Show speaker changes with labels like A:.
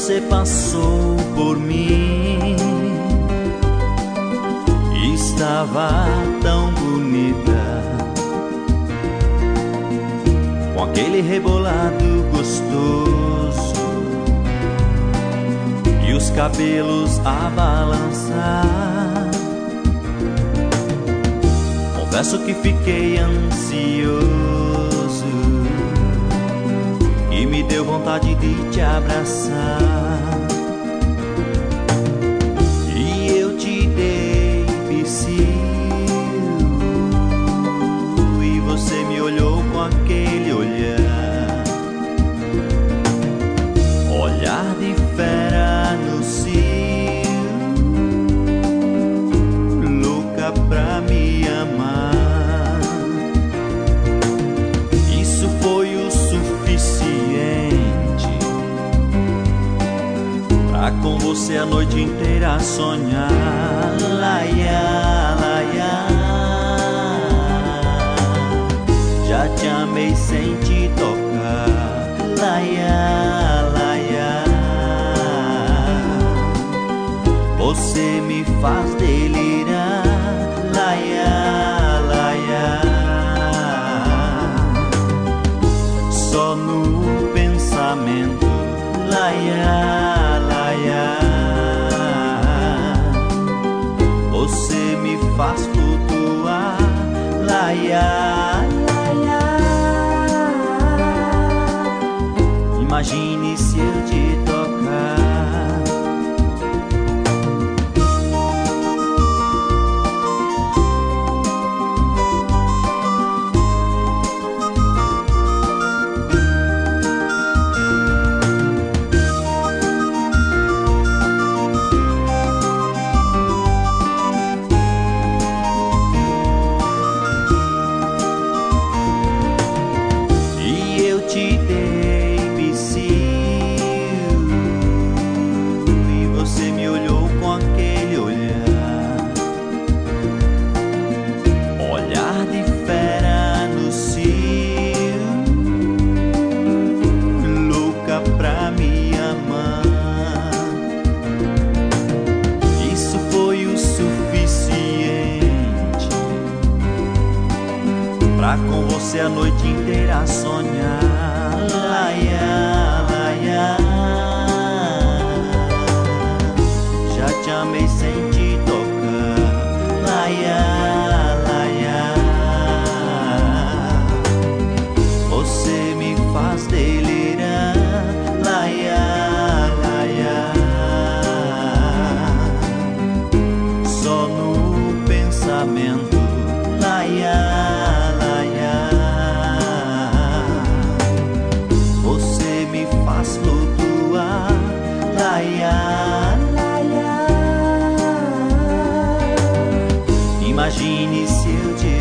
A: você passou por mim. Estava tão bonita, com aquele rebolado gostoso e os cabelos a balançar. Confesso que fiquei ansioso e me deu vontade de te abraçar. E eu te dei psiu e você me olhou com aquele olhar, olhar de fera no cio, louca pra me amar. Isso foi o suficiente pra com você a noite inteira sonhar. Laia, laia, já te amei sem te tocar. Laia, laia, você me faz delirar. Laia, laia, só no pensamento. Laia, laia, você me faz flutuar. Laia, laia, imagine se eu te tocar. Te dei psiu e você me olhou com aquele olhar, olhar de fera no cio, louca pra me amar. Isso foi o suficiente pra com você a noite inteira sonhar. Laia, laia, já te amei sem te tocar. Laia, laia, você me faz delirar. Laia, laia, só no pensamento. Laia, flutuar. Laia, laia, imagine se eu te